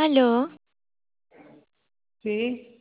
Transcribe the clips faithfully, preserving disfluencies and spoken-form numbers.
Aló, Sí,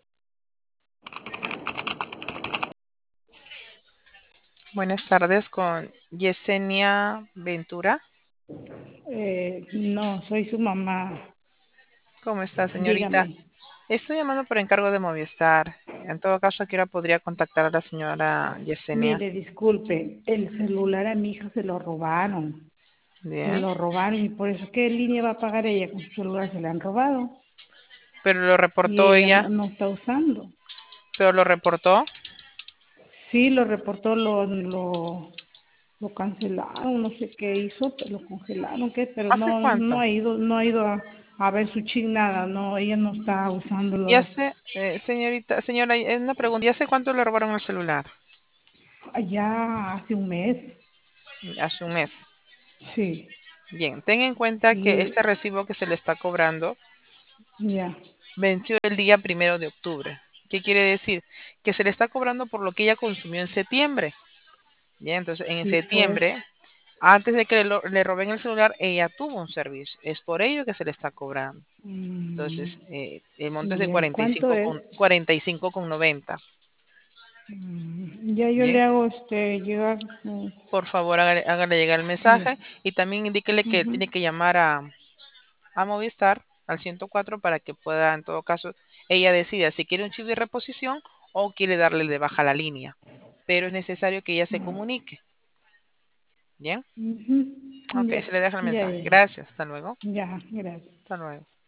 Buenas tardes con Yesenia Ventura. eh, no, soy su mamá. ¿Cómo está, señorita? Dígame. Estoy llamando por encargo de Movistar. En todo caso, ¿a qué hora podría contactar a la señora Yesenia? Mire, disculpe, el celular a mi hija se lo robaron. Se Bien. lo robaron y por eso, ¿qué línea va a pagar ella con su celular? Se le han robado Pero lo y reportó ella ella, no, no está usando. pero lo reportó. Sí, lo reportó, lo, lo, lo cancelaron, no sé qué hizo, pero lo congelaron, qué, pero ¿Hace no, no cuánto? ha ido, no ha ido a, a ver su chip nada, no, ella no está Y usándolo hace, eh, señorita, señora, es una pregunta. ¿Y hace cuánto le robaron el celular? allá hace un mes. Hace un mes. Sí, Bien, ten en cuenta que este y recibo que se le está cobrando ya. venció el día primero de octubre. ¿Qué quiere decir? Que se le está cobrando por lo que ella consumió en septiembre. Bien, entonces en Sí, pues. septiembre, antes de que le, lo- le roben el celular, ella tuvo un servicio. Es por ello que se le está cobrando. mm, Entonces, eh, el monto es de ya, ¿y cuarenta y cuánto cinco es? con, cuarenta y cinco con noventa. Mm, ya yo le Bien, hago este llegar. mm, por favor, hágale, hágale llegar el mensaje sí. y también indíquele que Ujú. tiene que llamar a, a Movistar al ciento cuatro para que pueda, en todo caso, ella decida si quiere un chip de reposición o quiere darle de baja la línea. Pero es necesario que ella se comunique. Bien, Ujú. ok, Ya, se le deja el ya, mensaje. ya, Gracias, hasta luego. ya, gracias. Hasta luego.